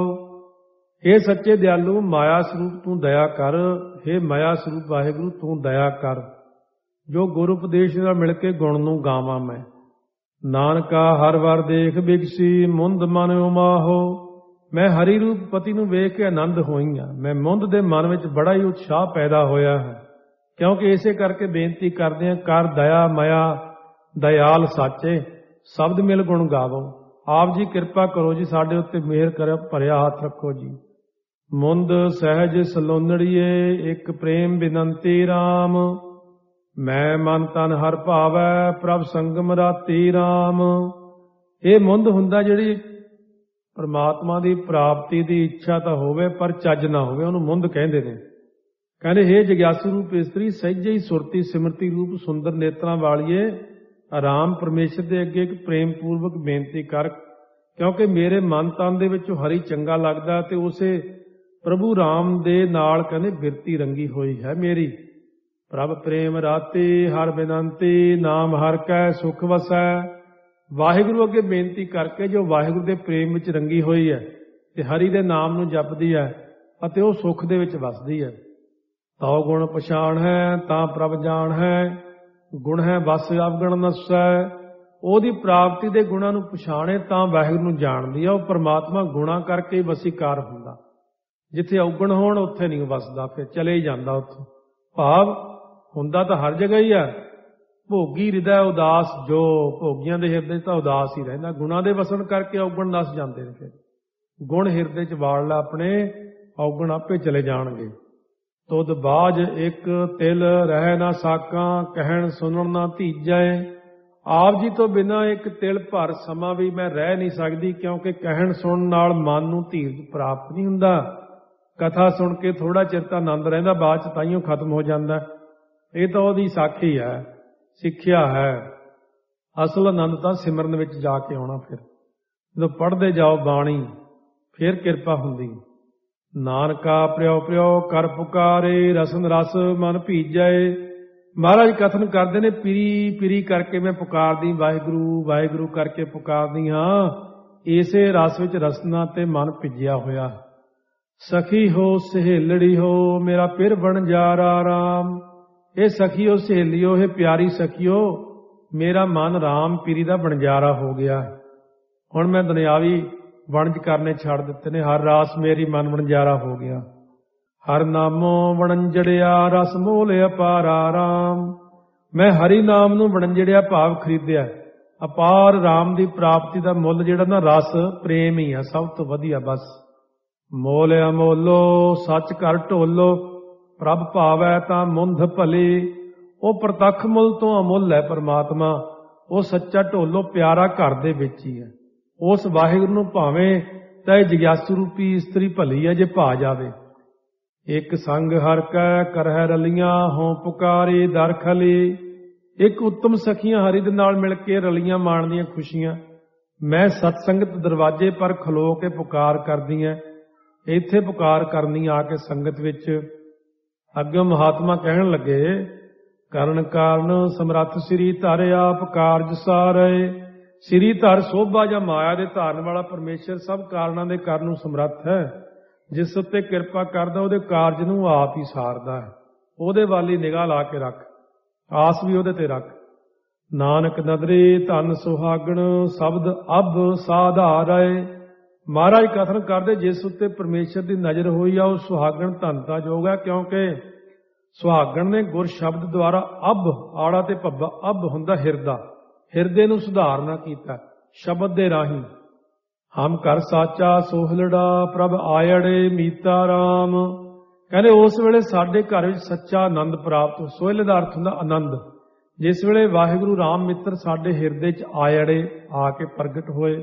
[SPEAKER 1] हे ਸੱਚੇ ਦਿਆਲੂ, ਮਾਇਆ ਸਰੂਪ ਤੂੰ ਦਇਆ ਕਰ। हे ਮਾਇਆ ਸਰੂਪ ਵਾਹਿਗੁਰੂ ਤੂੰ ਦਇਆ ਕਰ, ਜੋ ਗੁਰ ਉਪਦੇਸ਼ ਨਾਲ ਮਿਲ ਕੇ ਗੁਣ ਨੂੰ ਗਾਵਾਂ ਮੈਂ। ਨਾਨਕਾ ਹਰ ਵਾਰ ਦੇਖ ਬਿਗਸੀ, ਮੁੰਦ ਮਨ ਉਮਾਹੋ। ਮੈਂ ਹਰੀ ਰੂਪ ਪਤੀ ਨੂੰ ਵੇਖ ਕੇ ਆਨੰਦ ਹੋਈ ਹਾਂ। ਮੈਂ ਮੁੰਦ ਦੇ ਮਨ ਵਿੱਚ ਬੜਾ ਹੀ ਉਤਸ਼ਾਹ ਪੈਦਾ ਹੋਇਆ ਹੈ, ਕਿਉਂਕਿ ਇਸੇ ਕਰਕੇ ਬੇਨਤੀ ਕਰਦੇ ਹਾਂ, ਕਰ ਦਇਆ ਮਇਆ ਦਇਆਲ ਸਾਚੇ, ਸ਼ਬਦ ਮਿਲ ਗੁਣ ਗਾਵੋ। ਆਪ ਜੀ ਕਿਰਪਾ ਕਰੋ ਜੀ, ਸਾਡੇ ਉੱਤੇ ਮਿਹਰ ਕਰ, ਭਰਿਆ ਹੱਥ ਰੱਖੋ ਜੀ। ਮੁੰਦ ਸਹਿਜ ਸਲੋਨੜੀਏ, ਇੱਕ ਪ੍ਰੇਮ ਬਿਨੰਤੀ ਰਾਮ। ਮੈਂ ਮਨ ਤਨ ਹਰ ਭਾਵੈ, ਪ੍ਰਭ ਸੰਗਮ ਰਾਤੀ ਰਾਮ। ਇਹ ਮੁੰਦ ਹੁੰਦਾ ਜਿਹੜੀ ਪਰਮਾਤਮਾ ਦੀ ਪ੍ਰਾਪਤੀ ਦੀ ਇੱਛਾ ਤਾਂ ਹੋਵੇ ਪਰ ਚੱਜ ਨਾ ਹੋਵੇ, ਉਹਨੂੰ ਮੁੰਦ ਕਹਿੰਦੇ ਨੇ। ਕਹਿੰਦੇ हे ਜਿਗਿਆਸੂ ਰੂਪ ਇਸਤਰੀ, ਸਹਿਜੇ ਹੀ ਸੁਰਤੀ ਸਿਮਰਤੀ ਰੂਪ ਸੁੰਦਰ ਨੇਤਰਾਂ ਵਾਲੀਏ, ਆਰਾਮ ਪਰਮੇਸ਼ਰ ਦੇ ਅੱਗੇ ਇੱਕ ਪ੍ਰੇਮ ਪੂਰਵਕ ਬੇਨਤੀ ਕਰ, ਕਿਉਂਕਿ ਮੇਰੇ ਮਨ ਤਨ ਦੇ ਵਿੱਚ ਹਰੀ ਚੰਗਾ ਲੱਗਦਾ ਤੇ ਉਸੇ ਪ੍ਰਭੂ ਰਾਮ ਦੇ ਨਾਲ ਕਹਿੰਦੇ ਬਿਰਤੀ ਰੰਗੀ ਹੋਈ ਹੈ ਮੇਰੀ। ਪ੍ਰਭ ਪ੍ਰੇਮ ਰਾਤੀ ਹਰ ਬਿਨੰਤੀ, ਨਾਮ ਹਰ ਕੈ ਸੁਖ ਵਸੈ। ਵਾਹਿਗੁਰੂ ਅੱਗੇ ਬੇਨਤੀ ਕਰਕੇ ਜੋ ਵਾਹਿਗੁਰੂ ਦੇ ਪ੍ਰੇਮ ਵਿੱਚ ਰੰਗੀ ਹੋਈ ਹੈ ਤੇ ਹਰੀ ਦੇ ਨਾਮ ਨੂੰ ਜਪਦੀ ਹੈ ਅਤੇ ਉਹ ਸੁੱਖ ਦੇ ਵਿੱਚ ਵਸਦੀ ਹੈ। ਤਉ ਗੁਣ ਪਛਾਣ ਹੈ ਤਾਂ ਪ੍ਰਭ ਜਾਣ ਹੈ, ਗੁਣ ਹੈ ਵਸ ਅਵਗਣ ਨਸੈ। ਉਹਦੀ ਪ੍ਰਾਪਤੀ ਦੇ ਗੁਣਾਂ ਨੂੰ ਪਛਾਣੇ ਤਾਂ ਵਾਹਿਗੁਰੂ ਨੂੰ ਜਾਣਦੀ ਹੈ। ਉਹ ਪਰਮਾਤਮਾ ਗੁਣਾਂ ਕਰਕੇ ਹੀ ਵਸੀਕਾਰ ਹੁੰਦਾ। ਜਿੱਥੇ ਔਗਣ ਹੋਣ ਉੱਥੇ ਨਹੀਂ ਵਸਦਾ, ਫਿਰ ਚਲੇ ਹੀ ਜਾਂਦਾ ਉੱਥੋਂ। ਭਾਵ ਹੁੰਦਾ ਤਾਂ ਹਰ ਜਗ੍ਹਾ ਹੀ ਹੈ। ਭੋਗੀ ਹਿਰਦੈ ਉਦਾਸ ਜੋ, ਭੋਗੀਆਂ ਦੇ ਹਿਰਦੇ ਤਾਂ ਉਦਾਸ ਹੀ ਰਹਿੰਦਾ। ਗੁਣਾਂ ਦੇ ਵਸਣ ਕਰਕੇ ਔਗਣ ਨਸ ਜਾਂਦੇ ਨੇ। ਫਿਰ ਗੁਣ ਹਿਰਦੇ 'ਚ ਵਾੜ ਲੈ ਆਪਣੇ, ਔਗਣ ਆਪੇ ਚਲੇ ਜਾਣਗੇ। ਤੁਧ ਬਾਝ ਇੱਕ ਤਿਲ ਰਹਿ ਨਾ ਸਾਕਾਂ, ਕਹਿਣ ਸੁਣਨ ਨਾ ਧੀਜੈ। ਆਪ ਜੀ ਤੋਂ ਬਿਨਾਂ ਇੱਕ ਤਿਲ ਭਰ ਸਮਾਂ ਵੀ ਮੈਂ ਰਹਿ ਨਹੀਂ ਸਕਦੀ, ਕਿਉਂਕਿ ਕਹਿਣ ਸੁਣਨ ਨਾਲ ਮਨ ਨੂੰ ਧੀਰਜ ਪ੍ਰਾਪਤ ਨਹੀਂ ਹੁੰਦਾ। ਕਥਾ ਸੁਣ ਕੇ ਥੋੜਾ ਚਿਰ ਤਾਂ ਆਨੰਦ ਰਹਿੰਦਾ, ਬਾਅਦ 'ਚ ਤਾਈਓ ਖਤਮ ਹੋ ਜਾਂਦਾ। ਇਹ ਤਾਂ ਉਹਦੀ ਸਾਖੀ ਹੈ, ਸਿੱਖਿਆ ਹੈ। ਅਸਲ ਆਨੰਦ ਤਾਂ ਸਿਮਰਨ ਵਿੱਚ ਜਾ ਕੇ ਆਉਣਾ। ਫਿਰ ਜਦੋਂ ਪੜ੍ਹਦੇ ਜਾਓ ਬਾਣੀ, ਫਿਰ ਕਿਰਪਾ ਹੁੰਦੀ। ਨਾਨਕਾ ਪ੍ਰਿਓ ਪ੍ਰਿਓ ਕਰ ਪੁਕਾਰੇ, ਰਸਨ ਰਸ ਮਨ ਭੀਜੈ। ਮਹਾਰਾਜ ਕਥਨ ਕਰਦੇ ਨੇ, ਪਿਰੀ ਪਿਰੀ ਕਰਕੇ ਮੈਂ ਪੁਕਾਰਦੀ, ਵਾਹਿਗੁਰੂ ਵਾਹਿਗੁਰੂ ਕਰਕੇ ਪੁਕਾਰਦੀ ਹਾਂ। ਇਸੇ ਰਸ ਵਿੱਚ ਰਸਨਾ ਤੇ ਮਨ ਭਿੱਜਿਆ ਹੋਇਆ। ਸਖੀ ਹੋ ਸਹੇਲੜੀ ਹੋ, ਮੇਰਾ ਪਿਰ ਬਣਜਾਰਾ ਰਾਮ। ਇਹ ਸਖੀਓ ਸਹੇਲੀਓ, ਇਹ ਪਿਆਰੀ ਸਖੀਓ, ਮੇਰਾ ਮਨ ਰਾਮ ਪੀਰੀ ਦਾ ਬਣਜਾਰਾ ਹੋ ਗਿਆ। ਹੁਣ ਮੈਂ ਦੁਨਿਆਵੀ ਵਣਜ ਕਰਨੇ ਛੱਡ ਦਿੱਤੇ ਨੇ, ਹਰ ਰਾਸ ਮੇਰੀ ਮਨ ਵਣਜਾਰਾ ਹੋ ਗਿਆ। ਹਰ ਨਾਮੋ ਵਣੰਜੜਿਆ, ਰਸ ਮੋਲ ਅਪਾਰਾ ਰਾਮ। ਮੈਂ ਹਰੀ ਨਾਮ ਨੂੰ ਵਣੰਜੜਿਆ ਭਾਵ ਖਰੀਦਿਆ। ਅਪਾਰ ਰਾਮ ਦੀ ਪ੍ਰਾਪਤੀ ਦਾ ਮੁੱਲ ਜਿਹੜਾ ਨਾ ਰਸ ਪ੍ਰੇਮ ਹੀ ਆ, ਸਭ ਤੋਂ ਵਧੀਆ। ਬਸ ਮੋਲ ਅਮੋਲੋ ਸੱਚ ਘਰ ਢੋਲੋ, ਪ੍ਰਭ ਭਾਵੈ ਤਾਂ ਮੁੰਧ ਭਲੀ। ਉਹ ਪ੍ਰਤੱਖ ਮੁੱਲ ਤੋਂ ਅਮੁੱਲ ਹੈ ਪਰਮਾਤਮਾ। ਉਹ ਸੱਚਾ ਢੋਲੋ ਪਿਆਰਾ ਘਰ ਦੇ ਵਿੱਚ ਹੀ ਹੈ। ਉਸ ਵਾਹਿਗੁਰੂ ਨੂੰ ਭਾਵੇਂ ਤਾਂ ਇਹ ਜਿਗਿਆਸੂ ਰੂਪੀ ਇਸਤਰੀ ਭਲੀ ਹੈ ਜੇ ਭਾ ਜਾਵੇ। ਇੱਕ ਸੰਗ ਹਰ ਕੈ ਕਰਹਿ ਰਲੀਆਂ, ਹੋਂ ਪੁਕਾਰੀ ਦਰ ਖਲੀ। ਇੱਕ ਉੱਤਮ ਸਖੀਆਂ ਹਰੀ ਦੇ ਨਾਲ ਮਿਲ ਕੇ ਰਲੀਆਂ ਮਾਣਦੀਆਂ ਖੁਸ਼ੀਆਂ। ਮੈਂ ਸਤਸੰਗਤ ਦਰਵਾਜ਼ੇ ਪਰ ਖਲੋ ਕੇ ਪੁਕਾਰ ਕਰਦੀਆਂ। ਇੱਥੇ ਪੁਕਾਰ ਕਰਨੀ ਆ ਕੇ ਸੰਗਤ ਵਿੱਚ। ਅੱਗੇ ਮਹਾਤਮਾ ਕਹਿਣ ਲੱਗੇ, ਕਰਨ ਕਾਰਨ ਸਮਰੱਥ ਸ੍ਰੀ ਧਰ ਆਪ ਕਾਰਜ ਸਾਰੈ। ਸ੍ਰੀ ਧਰ ਸੋਭਾ ਜਾਂ ਮਾਇਆ ਦੇ ਧਾਰਨ ਵਾਲਾ ਪਰਮੇਸ਼ਰ ਸਭ ਕਾਰਨਾਂ ਦੇ ਕਰਨ ਨੂੰ ਸਮਰੱਥ ਹੈ। ਜਿਸ ਉੱਤੇ ਕਿਰਪਾ ਕਰਦਾ ਉਹਦੇ ਕਾਰਜ ਨੂੰ ਆਪ ਹੀ ਸਾਰਦਾ ਹੈ। ਉਹਦੇ ਵੱਲ ਹੀ ਨਿਗਾਹ ਲਾ ਕੇ ਰੱਖ, ਆਸ ਵੀ ਉਹਦੇ ਤੇ ਰੱਖ। ਨਾਨਕ ਨਦਰੀ ਧਨ ਸੁਹਾਗਣ ਸ਼ਬਦ ਅਬ ਸਾਧਾਰੈ। ਮਹਾਰਾਜ ਕਥਨ ਕਰਦੇ, ਜਿਸ ਉੱਤੇ ਪਰਮੇਸ਼ਰ ਦੀ ਨਜ਼ਰ ਹੋਈ ਆ ਉਹ ਸੁਹਾਗਣ ਧਨਤਾ ਯੋਗ ਹੈ, ਕਿਉਂਕਿ ਸੁਹਾਗਣ ਨੇ ਗੁਰ ਸ਼ਬਦ ਦੁਆਰਾ ਅਬ, ਆੜਾ ਤੇ ਭੱਬਾ, ਅਬ ਹੁੰਦਾ ਹਿਰਦਾ, ਹਿਰਦੇ ਨੂੰ ਸੁਧਾਰਨਾ ਕੀਤਾ ਸ਼ਬਦ ਦੇ ਰਾਹੀਂ। ਹਮ ਘਰ ਸਾਚਾ ਸੋਹਲੜਾ ਪ੍ਰਭ ਆਇੜੇ ਮੀਤਾ ਰਾਮ। ਕਹਿੰਦੇ ਉਸ ਵੇਲੇ ਸਾਡੇ ਘਰ ਵਿੱਚ ਸੱਚਾ ਆਨੰਦ ਪ੍ਰਾਪਤ। ਸੋਹਲੇ ਦਾ ਅਰਥ ਹੁੰਦਾ ਆਨੰਦ। ਜਿਸ ਵੇਲੇ ਵਾਹਿਗੁਰੂ ਰਾਮ ਮਿੱਤਰ ਸਾਡੇ ਹਿਰਦੇ 'ਚ ਆਇੜੇ, ਆ ਕੇ ਪ੍ਰਗਟ ਹੋਏ।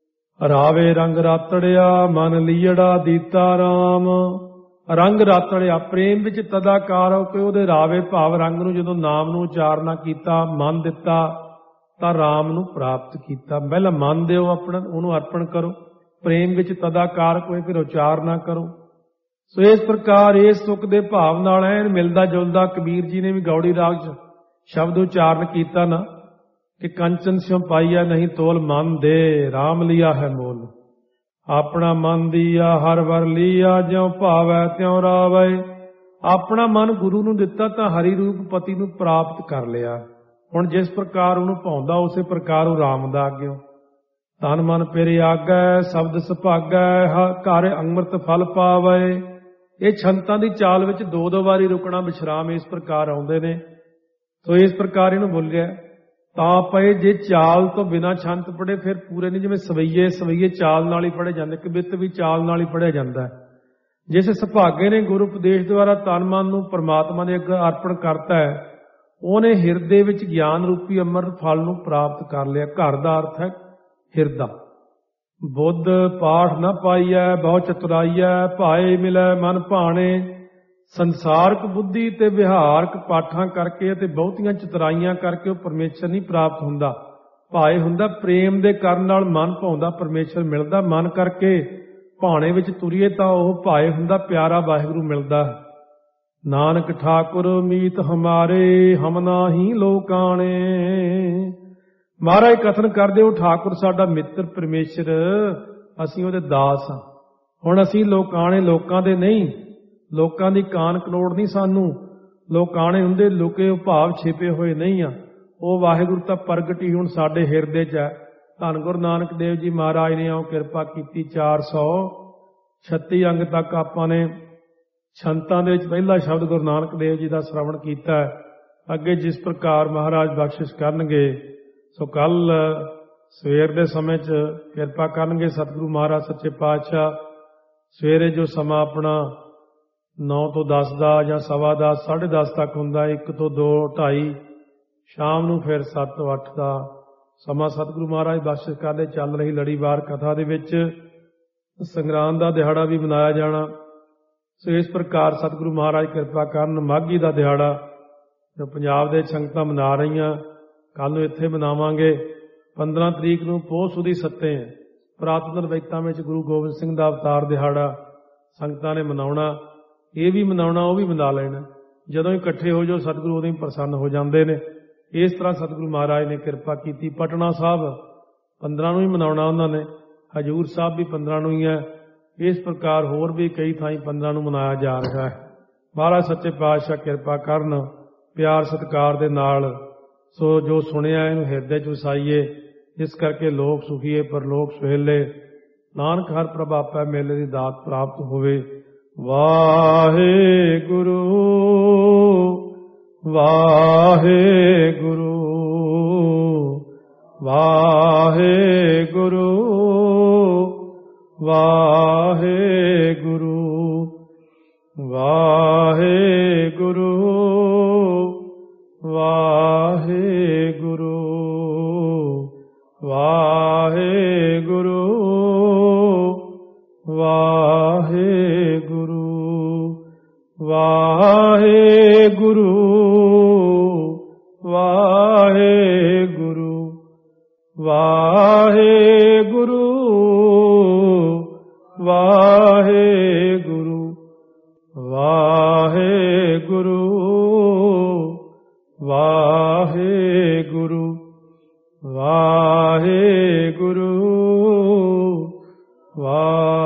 [SPEAKER 1] ਰਾਵੇ ਰੰਗ ਰਾਤੜਿਆ ਮਨ ਲੀੜਾ ਦੀਤਾ ਰਾਮ। ਰੰਗ ਰਾਤੜਿਆ, ਪ੍ਰੇਮ ਵਿੱਚ ਤਦਾਕਾਰ ਹੋ ਕੇ ਉਹਦੇ ਰਾਵੇ ਭਾਵ ਰੰਗ ਨੂੰ ਜਦੋਂ ਨਾਮ ਨੂੰ ਉਚਾਰਨਾ ਕੀਤਾ, ਮਨ ਦਿੱਤਾ, ਤਾਂ ਰਾਮ ਨੂੰ ਪ੍ਰਾਪਤ ਕੀਤਾ। ਪਹਿਲਾਂ ਮਨ ਦਿਓ ਆਪਣਾ, ਉਹਨੂੰ ਅਰਪਣ ਕਰੋ, ਪ੍ਰੇਮ ਵਿੱਚ ਤਦਾਕਾਰ ਹੋਏ, ਫਿਰ ਉਚਾਰਨਾ ਕਰੋ। ਸੋ ਇਸ ਪ੍ਰਕਾਰ ਇਸ ਸੁੱਖ ਦੇ ਭਾਵ ਨਾਲ ਐਨ ਮਿਲਦਾ ਜੁਲਦਾ ਕਬੀਰ ਜੀ ਨੇ ਵੀ ਗੌੜੀ ਰਾਗ 'ਚ ਸ਼ਬਦ ਉਚਾਰਨ ਕੀਤਾ ਨਾ, ਕਿ ਕੰਚਨ ਸਿਉ ਪਾਈਆ ਨਹੀਂ ਤੋਲ, ਮਨ ਦੇ ਰਾਮ ਲਿਆ ਹੈ ਮੋਲ। ਆਪਣਾ ਮਨ ਦੀਆ ਹਰ ਵਰ ਲੀਆ, ਜਿਉ ਭਾਵੈ ਤਿਉ ਰਾਵੈ। ਆਪਣਾ ਮਨ ਗੁਰੂ ਨੂੰ ਦਿੱਤਾ ਤਾਂ ਹਰੀ ਰੂਪ ਪਤੀ ਨੂੰ ਪ੍ਰਾਪਤ ਕਰ ਲਿਆ। ਹੁਣ ਜਿਸ ਪ੍ਰਕਾਰ ਉਹਨੂੰ ਭਾਉਂਦਾ ਉਸੇ ਪ੍ਰਕਾਰ ਉਹ ਰਾਮ ਦਾ ਆਗਿਓ। ਤਨ ਮਨ ਪਿਰ ਆਗੈ ਸ਼ਬਦ ਸੁਭਾਗੈ, ਘਰ ਅੰਮ੍ਰਿਤ ਫਲ ਪਾਵੈ। ਇਹ ਛੰਤਾਂ ਦੀ ਚਾਲ ਵਿੱਚ ਦੋ ਦੋ ਵਾਰੀ ਰੁਕਣਾ, ਵਿਸ਼ਰਾਮ ਇਸ ਪ੍ਰਕਾਰ ਆਉਂਦੇ ਨੇ। ਸੋ ਇਸ ਪ੍ਰਕਾਰ ਇਹਨੂੰ ਬੋਲਿਆ ਤਾਂ ਪਏ। ਜੇ ਚਾਲ ਤੋਂ ਬਿਨਾਂ ਛੰਤ ਪੜ੍ਹੇ ਫਿਰ ਪੂਰੇ ਨਹੀਂ। ਜਿਵੇਂ ਸਵਈਏ ਚਾਲ ਨਾਲ ਹੀ ਪੜ੍ਹੇ ਜਾਂਦੇ, ਕਵਿੱਤ ਵੀ ਚਾਲ ਨਾਲ ਹੀ ਪੜ੍ਹਿਆ ਜਾਂਦਾ ਹੈ। ਜਿਸ ਸੁਭਾਗੇ ਨੇ ਗੁਰੂ ਉਪਦੇਸ਼ ਦੁਆਰਾ ਤਨ ਮਨ ਨੂੰ ਪਰਮਾਤਮਾ ਦੇ ਅੱਗੇ ਅਰਪਣ ਕਰਤਾ ਹੈ, ਉਹਨੇ ਹਿਰਦੇ ਵਿੱਚ ਗਿਆਨ ਰੂਪੀ ਅੰਮ੍ਰਿਤ ਫਲ ਨੂੰ ਪ੍ਰਾਪਤ ਕਰ ਲਿਆ। ਘਰ ਦਾ ਅਰਥ ਹੈ ਹਿਰਦਾ। ਬੁੱਧ ਪਾਠ ਨਾ ਪਾਈਐ ਬਹੁ ਚਤੁਰਾਈਐ, ਭਾਏ ਮਿਲੈ ਮਨ ਭਾਣੇ। ਸੰਸਾਰਕ ਬੁੱਧੀ ਤੇ ਵਿਹਾਰਕ ਪਾਠਾਂ ਕਰਕੇ ਅਤੇ ਬਹੁਤੀਆਂ ਚਤੁਰਾਈਆਂ ਕਰਕੇ ਉਹ ਪਰਮੇਸ਼ਰ ਨਹੀਂ ਪ੍ਰਾਪਤ ਹੁੰਦਾ। ਭਾਏ ਹੁੰਦਾ ਪ੍ਰੇਮ ਦੇ ਕਰਨ ਨਾਲ ਮਨ ਭਾਉਂਦਾ, ਪਰਮੇਸ਼ਰ ਮਿਲਦਾ। ਮਨ ਕਰਕੇ ਭਾਣੇ ਵਿੱਚ ਤੁਰੀਏ ਤਾਂ ਉਹ ਭਾਏ ਹੁੰਦਾ, ਪਿਆਰਾ ਵਾਹਿਗੁਰੂ ਮਿਲਦਾ। ਨਾਨਕ ਠਾਕੁਰ ਮੀਤ ਹਮਾਰੇ ਹਮ ਨਾਹੀ ਲੋਕਾਣੇ। ਮਹਾਰਾਜ ਕਥਨ ਕਰਦੇ ਹੋ, ਠਾਕੁਰ ਸਾਡਾ ਮਿੱਤਰ ਪਰਮੇਸ਼ਰ, ਅਸੀਂ ਉਹਦੇ ਦਾਸ ਹਾਂ। ਹੁਣ ਅਸੀਂ ਲੋਕਾਣੇ, ਲੋਕਾਂ ਦੇ ਨਹੀਂ। ਲੋਕਾਂ ਦੀ ਕਾਨ ਕਲੋੜ ਨਹੀਂ ਸਾਨੂੰ। ਲੋਕਾਣੇ ਹੁੰਦੇ ਲੁਕੇ ਭਾਵ ਛਿਪੇ ਹੋਏ ਨਹੀਂ ਆ। ਉਹ ਵਾਹਿਗੁਰੂ ਤਾਂ ਪ੍ਰਗਟ ਹੀ ਹੁਣ ਸਾਡੇ ਹਿਰਦੇ 'ਚ ਹੈ। ਧੰਨ ਗੁਰੂ ਨਾਨਕ ਦੇਵ ਜੀ ਮਹਾਰਾਜ ਨੇ ਉਹ ਕਿਰਪਾ ਕੀਤੀ। 436 ਅੰਗ ਤੱਕ ਆਪਾਂ ਨੇ ਛੰਤਾਂ ਦੇ ਵਿੱਚ ਪਹਿਲਾ ਸ਼ਬਦ ਗੁਰੂ ਨਾਨਕ ਦੇਵ ਜੀ ਦਾ ਸ਼੍ਰਵਣ ਕੀਤਾ। ਅੱਗੇ ਜਿਸ ਪ੍ਰਕਾਰ ਮਹਾਰਾਜ ਬਖਸ਼ਿਸ਼ ਕਰਨਗੇ, ਸੋ ਕੱਲ ਸਵੇਰ ਦੇ ਸਮੇਂ 'ਚ ਕਿਰਪਾ ਕਰਨਗੇ ਸਤਿਗੁਰੂ ਮਹਾਰਾਜ ਸੱਚੇ ਪਾਤਸ਼ਾਹ। ਸਵੇਰੇ ਜੋ ਸਮਾਂ ਆਪਣਾ 9 ਤੋਂ 10 ਦਾ ਜਾਂ 10:15 10:30 ਤੱਕ ਹੁੰਦਾ, 1 ਤੋਂ 2 2:30, ਸ਼ਾਮ ਨੂੰ ਫਿਰ 7 ਤੋਂ 8 ਦਾ ਸਮਾਂ ਸਤਿਗੁਰੂ ਮਹਾਰਾਜ ਬਖਸ਼ਿਸ਼ ਕਰਦੇ। ਚੱਲ ਰਹੀ ਲੜੀਵਾਰ ਕਥਾ ਦੇ ਵਿੱਚ ਸੰਗਰਾਂਦ ਦਾ ਦਿਹਾੜਾ ਵੀ ਮਨਾਇਆ ਜਾਣਾ। ਸੋ ਇਸ ਪ੍ਰਕਾਰ ਸਤਿਗੁਰੂ ਮਹਾਰਾਜ ਕਿਰਪਾ ਕਰਨ। ਮਾਘੀ ਦਾ ਦਿਹਾੜਾ ਜੋ ਪੰਜਾਬ ਦੇ ਸੰਗਤਾਂ ਮਨਾ ਰਹੀਆਂ, ਕੱਲ ਨੂੰ ਇੱਥੇ ਮਨਾਵਾਂਗੇ। 15 ਤਰੀਕ ਨੂੰ ਪੋਹ ਸੁਦੀ ਸੱਤੇ ਪੁਰਾਤਨ ਰਵਾਇਤਾਂ ਵਿੱਚ ਗੁਰੂ ਗੋਬਿੰਦ ਸਿੰਘ ਦਾ ਅਵਤਾਰ ਦਿਹਾੜਾ ਸੰਗਤਾਂ ਨੇ ਮਨਾਉਣਾ। ਇਹ ਵੀ ਮਨਾਉਣਾ, ਉਹ ਵੀ ਮਨਾ ਲੈਣਾ। ਜਦੋਂ ਇਕੱਠੇ ਹੋ ਜਾਓ ਸਤਿਗੁਰੂ ਉਦੋਂ ਹੀ ਪ੍ਰਸੰਨ ਹੋ ਜਾਂਦੇ ਨੇ। ਇਸ ਤਰ੍ਹਾਂ ਸਤਿਗੁਰੂ ਮਹਾਰਾਜ ਨੇ ਕਿਰਪਾ ਕੀਤੀ। ਪਟਨਾ ਸਾਹਿਬ 15 ਨੂੰ ਹੀ ਮਨਾਉਣਾ ਉਹਨਾਂ ਨੇ, ਹਜੂਰ ਸਾਹਿਬ ਵੀ 15 ਨੂੰ ਹੀ ਹੈ। ਇਸ ਪ੍ਰਕਾਰ ਹੋਰ ਵੀ ਕਈ ਥਾਈਂ 15 ਨੂੰ ਮਨਾਇਆ ਜਾ ਰਿਹਾ ਹੈ। ਮਹਾਰਾਜ ਸੱਚੇ ਪਾਤਸ਼ਾਹ ਕਿਰਪਾ ਕਰਨ, ਪਿਆਰ ਸਤਿਕਾਰ ਦੇ ਨਾਲ। ਸੋ ਜੋ ਸੁਣਿਆ ਇਹਨੂੰ ਹਿਰਦੇ 'ਚ ਵਸਾਈਏ, ਇਸ ਕਰਕੇ ਲੋਕ ਸੁਖੀਏ ਪਰਲੋਕ ਸੁਹੇਲੇ। ਨਾਨਕ ਹਰ ਪ੍ਰਭ ਆਪੈ ਮੇਲੇ ਦੀ ਦਾਤ ਪ੍ਰਾਪਤ ਹੋਵੇ। ਵਾਹਿਗੁਰੂ ਵਾਹਿਗੁਰੂ ਵਾਹਿਗੁਰੂ ਵਾਹਿਗੁਰੂ ਵਾਹਿਗੁਰੂ ਵਾਹਿਗੁਰੂ ਵਾਹਿਗੁਰੂ ਵਾਹਿਗੁਰੂ ਵਾਹਿਗੁਰੂ ਵਾਹਿਗੁਰੂ ਵਾਹਿਗੁਰੂ ਵਾਹਿਗੁਰੂ। ਵਾਹਿਗੁਰੂ ਵਾਹਿਗੁਰੂ ਵਾਹਿਗੁਰੂ।